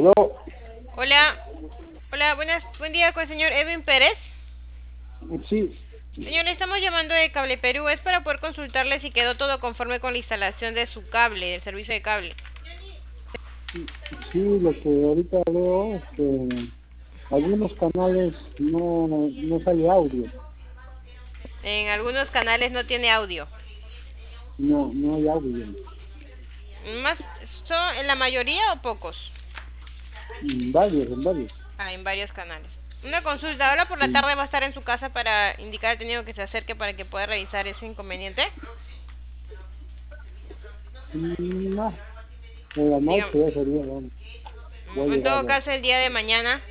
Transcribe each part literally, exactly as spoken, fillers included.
Aló, Hola, hola, buenas, buen día con el señor Edwin Pérez. sí, Señor, le estamos llamando de Cable Perú. Es para poder consultarle si quedó todo conforme con la instalación de su cable, del servicio de cable. sí, lo que ahorita veo es que algunos canales no, no sale audio, En algunos canales no tiene audio. no, no hay audio, ¿Más son en la mayoría o pocos? en varios, en varios. Ah, en varios canales. Una consulta. Ahora por la Sí. tarde va a estar en su casa para indicar al técnico que se acerque para que pueda revisar ese inconveniente. Mm, No, en la Diga, noche ya sería, vamos, voy a en llegar todo ya. caso, el día de mañana.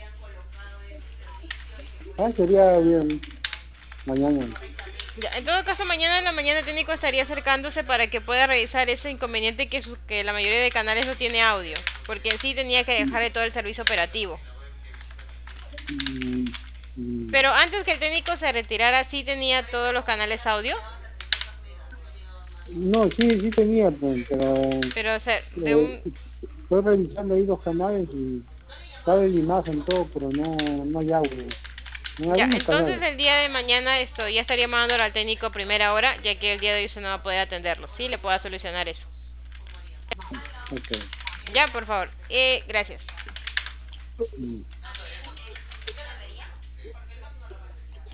Ah, sería bien, mañana. Ya, en todo caso, mañana en la mañana el técnico estaría acercándose para que pueda revisar ese inconveniente que, su- que la mayoría de canales no tiene audio, porque en sí tenía que dejarle todo el servicio operativo. Mm, mm, Pero antes que el técnico se retirara, sí tenía todos los canales audio, No, sí, sí tenía, pues, pero pero o sea, de eh, un... estoy revisando ahí los canales y sale la imagen todo, pero no, no hay audio. En Ya, algunos entonces canales. el día de mañana esto ya estaría mandándolo al técnico a primera hora, ya que el día de hoy usted no va a poder atenderlo. Sí, le pueda solucionar eso. Ok. Ya, por favor. Eh, gracias. Mm.